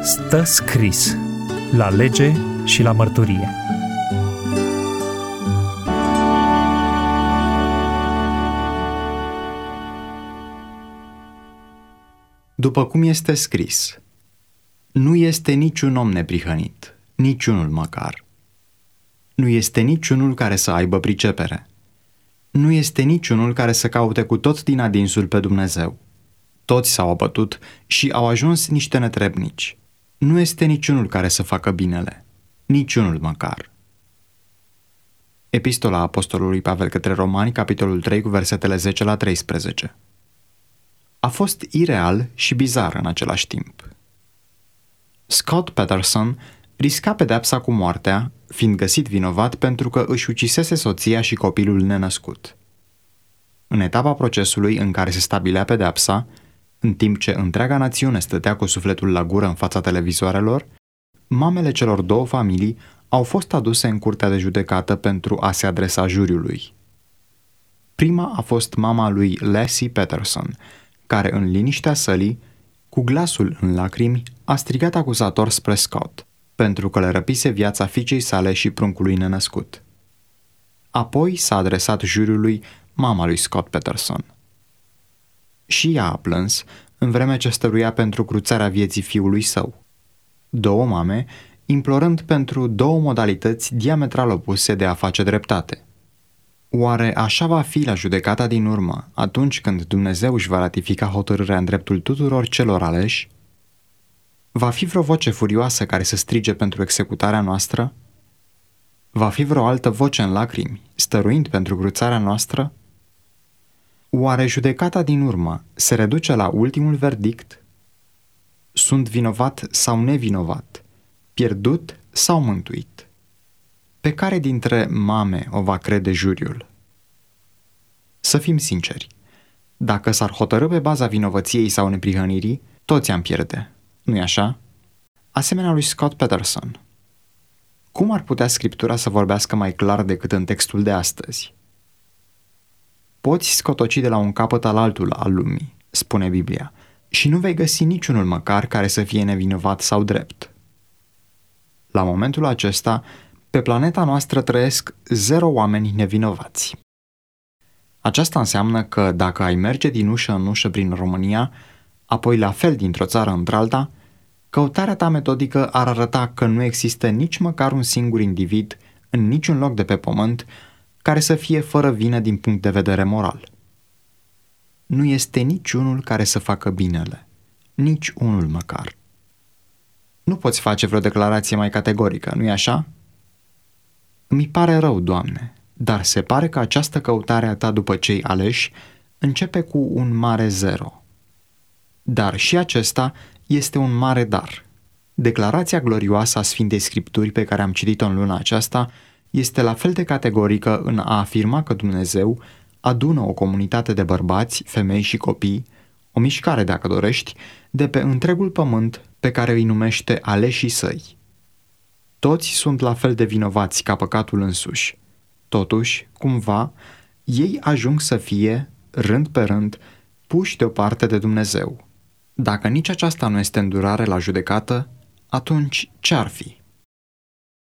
Stă scris la lege și la mărturie. După cum este scris, nu este niciun om neprihănit, niciunul măcar. Nu este niciunul care să aibă pricepere. Nu este niciunul care să caute cu tot din adinsul pe Dumnezeu. Toți s-au abătut și au ajuns niște netrebnici. Nu este niciunul care să facă binele, niciunul măcar. Epistola Apostolului Pavel către Romani, capitolul 3, cu versetele 10 la 13. A fost ireal și bizar în același timp. Scott Peterson risca pedeapsa cu moartea, fiind găsit vinovat pentru că își ucisese soția și copilul nenăscut. În etapa procesului în care se stabilea pedeapsa, în timp ce întreaga națiune stătea cu sufletul la gură în fața televizoarelor, mamele celor două familii au fost aduse în curtea de judecată pentru a se adresa juriului. Prima a fost mama lui Laci Peterson, care în liniștea sălii, cu glasul în lacrimi, a strigat acuzator spre Scott, pentru că le răpise viața fiicei sale și pruncului nenăscut. Apoi s-a adresat juriului mama lui Scott Peterson. Și ea a plâns, în vreme ce stăruia pentru cruțarea vieții fiului său. Două mame, implorând pentru două modalități diametral opuse de a face dreptate. Oare așa va fi la judecata din urmă, atunci când Dumnezeu își va ratifica hotărârea în dreptul tuturor celor aleși? Va fi vreo voce furioasă care să strige pentru executarea noastră? Va fi vreo altă voce în lacrimi, stăruind pentru cruțarea noastră? Oare judecata din urmă se reduce la ultimul verdict? Sunt vinovat sau nevinovat? Pierdut sau mântuit? Pe care dintre mame o va crede juriul? Să fim sinceri, dacă s-ar hotărâ pe baza vinovăției sau neprihănirii, toți am pierde, nu-i așa? Asemenea lui Scott Peterson. Cum ar putea Scriptura să vorbească mai clar decât în textul de astăzi? Poți scotoci de la un capăt al altul al lumii, spune Biblia, și nu vei găsi niciunul măcar care să fie nevinovat sau drept. La momentul acesta, pe planeta noastră trăiesc 0 oameni nevinovați. Aceasta înseamnă că dacă ai merge din ușă în ușă prin România, apoi la fel dintr-o țară într-alta, căutarea ta metodică ar arăta că nu există nici măcar un singur individ în niciun loc de pe pământ care să fie fără vină din punct de vedere moral. Nu este niciunul care să facă binele, nici unul măcar. Nu poți face vreo declarație mai categorică, nu-i așa? Mi pare rău, Doamne, dar se pare că această căutare a ta după cei aleși începe cu un mare 0. Dar și acesta este un mare dar. Declarația glorioasă a Sfintei Scripturi pe care am citit-o în luna aceasta este la fel de categorică în a afirma că Dumnezeu adună o comunitate de bărbați, femei și copii, o mișcare, dacă dorești, de pe întregul pământ pe care îi numește aleșii săi. Toți sunt la fel de vinovați ca păcatul însuși. Totuși, cumva, ei ajung să fie, rând pe rând, puși deoparte de Dumnezeu. Dacă nici aceasta nu este îndurare la judecată, atunci ce-ar fi?